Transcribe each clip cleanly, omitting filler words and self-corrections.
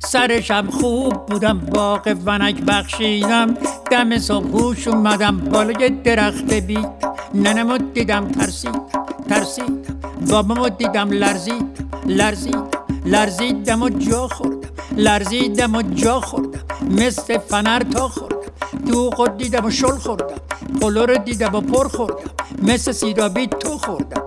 سرشم خوب بودم باغ ونک بخشیدم، دم صبح هوش اومدم بالای درخت بید. ننمو دیدم ترسیدم، بابامو دیدم لرزیدم و جا خوردم، مثل فنر تا خوردم. دوغو دیدم و شل خوردم، پلو رو دیدم و پر خوردم، مثل سیرابی تو خوردم.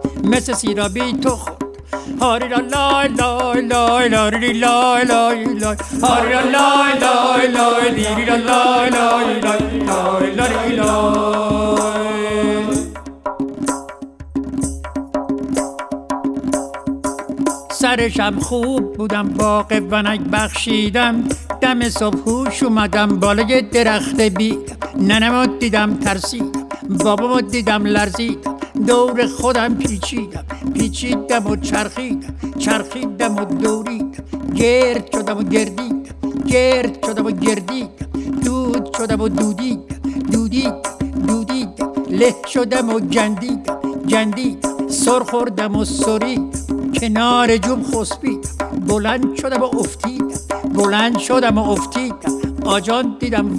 هاری لا لای لای لای لای لای لای لای، هاری لا لای لای لای دیری لا لای لای لای لای لای. سرشم خوب بودم باغ ونک بخشیدم، دم صبح هوش اومدم بالای درخت بیدم. ننمو دیدم ترسیدم، بابامو دیدم لرزیدم، دور خودم پیچیدم و چرخیدم و دوریدم، گرد شدم و گردیدم، دود شدم و دودیدم، له شدم و جندیدم، سر خوردم و سریدم، کنار جوم خسبیدم، بلند شدم و افتیدم، آجان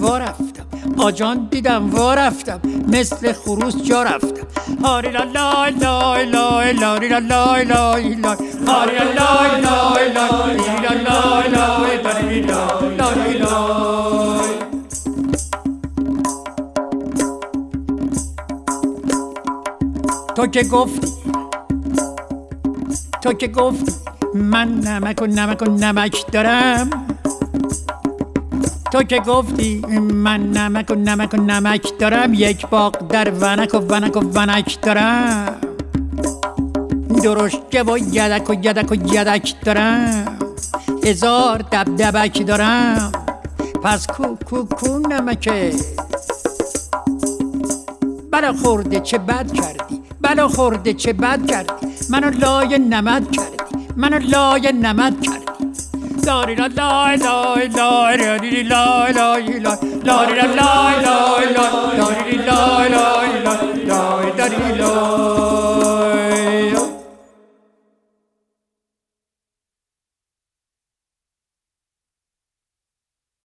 دیدم وارفتم، مثل خروس جا رفتم. هاری لا لای لای لای لای لای لای لای، هاری لا لای لای لای لای لای لای لای. تو که گفتی من نمک و نمک دارم، تو که گفتی من نمک و نمک دارم، یک باغ در ونک و دارم، درشکه و یدک دارم، 1000 دبدبک دارم. پس کو نمکه؟ بلا خورده چه بد کردی، منو لای نمد کردی. لاری لا لای لای لای لای لای لای لای لای لای